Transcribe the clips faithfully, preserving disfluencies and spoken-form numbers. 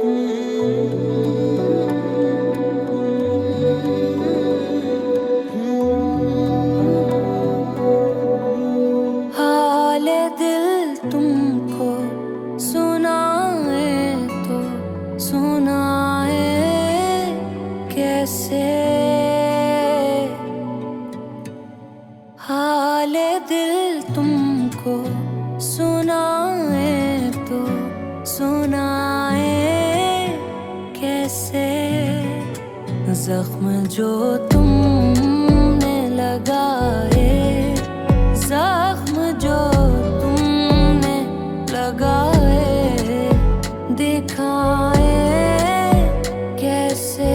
हाले दिल तुमको सुनाए तो सुनाए कैसे, हाले दिल तुमको सुनाए तो सुनाए कैसे। जख्म जो तुमने लगाए, जख्म जो तुमने लगाए, दिखाए कैसे।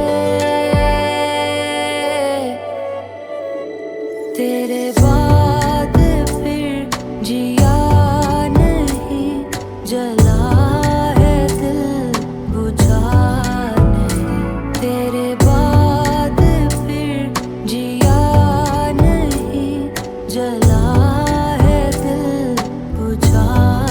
तेरे बाद फिर जिया नहीं, जला है दिल बुझा नहीं। तेरे बाद फिर जिया नहीं, जला है दिल बुझा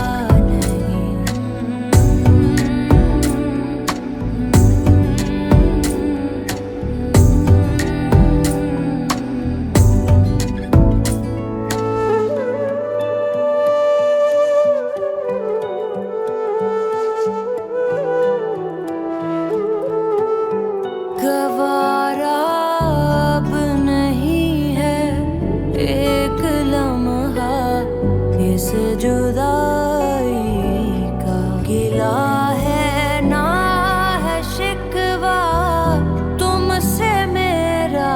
गवारा अब नहीं है एक लम्हा इस जुदाई का। गिला है ना है शिकवा तुमसे मेरा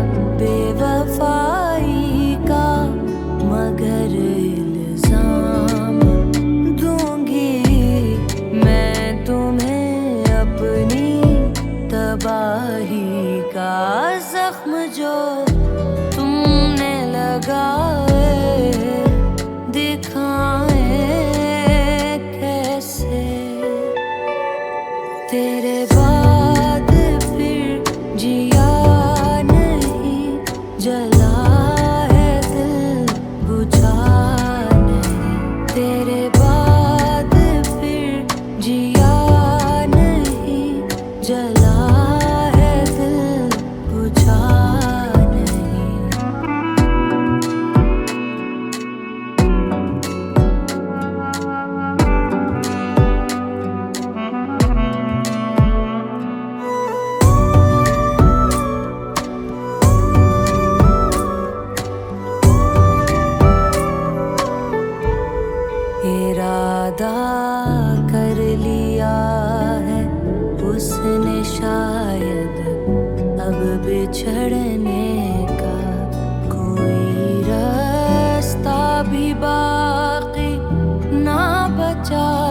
बेवफाई का, मगर इल्जाम दूंगी मैं तुम्हें अपनी तबाही का। जख्म जो तुमने लगाए, दिखाए कैसे। तेरे बाद फिर जिया नहीं, जला है दिल बुझा नहीं। तेरे बाद फिर जिया नहीं, जला है दिल बुझा नहीं। इरादा कर लिया है उसने शायद अब बिछड़ने का, कोई रास्ता भी बाकी ना बचा